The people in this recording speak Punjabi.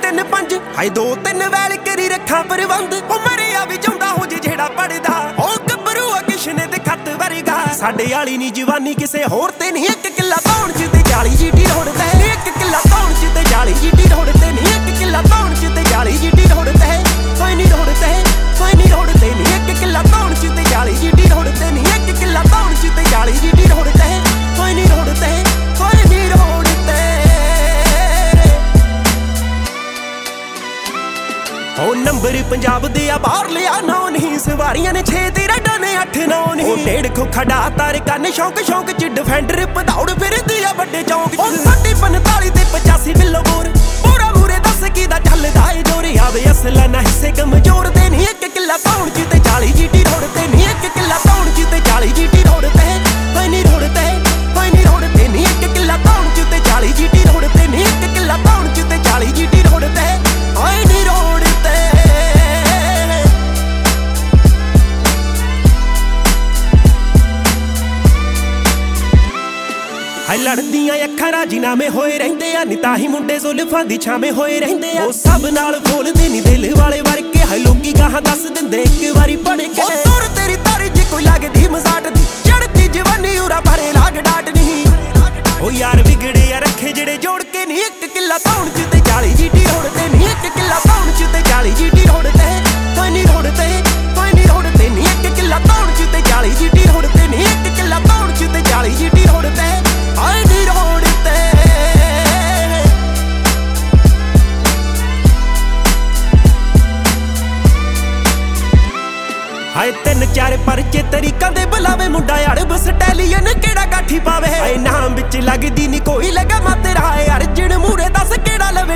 3-5 ਹਾਏ 2-3 ਵੈਲ ਕਰੀ ਰੱਖਾਂ ਪ੍ਰਬੰਧ ਉਹ ਮਰਿਆ ਵੀ ਜਾਂਦਾ ਹੋ ਜੇ ਜਿਹੜਾ ਪੜਦਾ ਉਹ ਗੱਭਰੂ ਆ ਕਿਸ਼ਨੇ ਦੇ ਖੱਤ ਵਰਗਾ ਸਾਡੇ ਵਾਲੀ ਨੀ ਜਵਾਨੀ ਕਿਸੇ ਹੋਰ ਤੇ ਨਹੀਂ 1 ਕਿੱਲਾ ਧੌਣ ਚ ਤੇ 40 ਜੀਟੀ ਰੋੜਦਾ 1 ਕਿੱਲਾ ਧੌਣ ਚ ਤੇ 40 ਜੀਟੀ ਰੋੜਦੇ ਨਹੀਂ 1 ਕਿੱਲਾ ਧੌਣ ਚ ਤੇ 40 ਜੀਟੀ ਰੋੜਦਾ ਕੋਈ ਨਹੀਂ ਰੋੜਦਾ ਕੋਈ ਨਹੀਂ ਰੋੜਦੇ ਨਹੀਂ 1 ਕਿੱਲਾ ਧੌਣ ਚ ਤੇ 40 ਜੀਟੀ ਰੋੜਦੇ ਨਹੀਂ 1 ਕਿੱਲਾ ਧੌਣ ਚ ਤੇ 40 ਜੀਟੀ ਰੋੜਦਾ ਕੋਈ ਨਹੀਂ ਰੋੜਦਾ ਕੋਈ ਨਹੀਂ ਰੋੜਦੇ ਉਹ ਨੰਬਰ ਪੰਜਾਬ ਦੇ ਆ ਬਾਹਰ ਲਿਆ ਨੌ ਨਹੀਂ ਸਵਾਰੀਆਂ ਨੇ 6 ਤੇ ਰੈਡਾਂ ਨੇ 8-9 ਨਹੀਂ ਉਹ ਡੇਢ ਖੋਖਾ ਤਾਰ ਕੰਨ ਸ਼ੌਂਕ ਚ ਡਿਫੈਂਡਰ ਪਧੌੜ ਫਿਰਦੀ ਆ ਵੱਡੇ ਚੌਂਕ ਉਹ 45 ਤੇ 85 ਬਿੱਲੋ ਬੋਰ ਪੂਰਾ ਮੂਰੇ ਦੱਸ ਕੀ ਦਾ ਚੱਲਦਾ ਏ ਜੋਰ ਆਵੇ ਅਸਲਾ ਨਾ ਹਿੱਸੇ ਕਮਜ਼ੋਰ ਦੇ ਨਹੀਂ 1 ਕਿੱਲਾ ਧੌਣ ਚ ਤੇ 40 ਜੀਟੀ ਰੋੜਦੇ ਨਹੀਂ 1 ਕਿੱਲਾ ਧੌਣ ਚ ਤੇ 40 ਜੀਟੀ ਰੋੜਦੇ ਕੋਈ ਨਹੀਂ ਰੋੜਦੇ ਕੋਈ ਨਹੀਂ ਰੋੜਦੇ ਨਹੀਂ 1 ਕਿੱਲਾ ਧੌਣ ਚ ਤੇ 40 ਜੀਟੀ ਰੋੜਦੇ ਨਹੀਂ 1 ਕਿੱਲਾ ਧੌਣ ਚ ਤੇ 40 ਜੀਟੀ ਰੋੜਦੇ ਕੋਈ ਨਹੀਂ ਰੋੜਦੇ ਹਾਏ ਲੜਦੀਆਂ ਅੱਖਾਂ ਰਾਜੀਨਾਮੇ ਹੋਏ ਰਹਿੰਦੇ ਆ ਨੀ ਤਾਂ ਹੀ ਮੁੰਡੇ ਜ਼ੁਲਫਾਂ ਦੀ ਛਾਵੇਂ ਹੋਏ ਰਹਿੰਦੇ ਆ ਉਹ ਸਭ ਨਾਲ ਬੋਲਦੇ ਨੀ ਦਿਲ ਵਾਲੇ ਵਰਗੇ ਹਾਏ ਲੋਕੀ ਗਾਹਾਂ ਦੱਸ ਦਿੰਦੇ ਇੱਕ ਵਾਰੀ ਪੜ ਕੇ ਉਹ ਤੁਰ ਤੇਰੀ ਤਾਰੀ ਜੇ ਕੋਈ ਲੱਗਦੀ ਮਜ਼ਾਟ ਦੀ ਚੜਦੀ ਜਵਾਨੀ ਉਰਾ ਭਰੇ ਲਾਗ ਡਾਟ ਨਹੀਂ ਉਹ ਯਾਰ ਵਿਗੜੇ ਆ ਰੱਖੇ ਜਿਹੜੇ ਜੋੜ ਕੇ ਨਹੀਂ 1 ਕਿੱਲਾ ਧੌਣ ਚ ਤੇ 40 ਜੀਟੀ ਰੋੜਦੇ ਨਹੀਂ 1 ਕਿੱਲਾ ਧੌਣ ਚ ਤੇ 40 ਜੀਟੀ ਰੋੜਦੇ ਕੋਈ ਨਹੀਂ ਰੋੜਦੇ ਕੋਈ ਨਹੀਂ ਰੋੜਦੇ ਨਹੀਂ 1 ਕਿੱਲਾ ਧੌਣ ਚ ਤੇ 40 ਜੀਟੀ ਰੋੜਦੇ ਨਹੀਂ 1 ਕਿੱਲਾ ਧੌਣ ਚ ਤੇ 40 ਜੀਟੀ ਰੋੜਦੇ ਕੋਈ ਨਹੀਂ ਰੋੜਦੇ ਹਾਏ 3-4 ਪਰਚੇ ਤਰੀਕਾਂ ਦੇ ਬੁਲਾਵੇ ਮੁੰਡਾ ਅੜਬ ਸਟੈਲੀਅਨ ਕਿਹੜਾ ਗਾਠੀ ਪਾਵੇ ਹਾਏ ਨਾਮ ਵਿੱਚ ਲੱਗਦੀ ਨੀ ਕੋਈ ਲਗਾ ਮਾ ਤੇਰਾ ਅਰਜਨ ਮੂਰੇ ਦੱਸ ਕਿਹੜਾ ਲਵੇ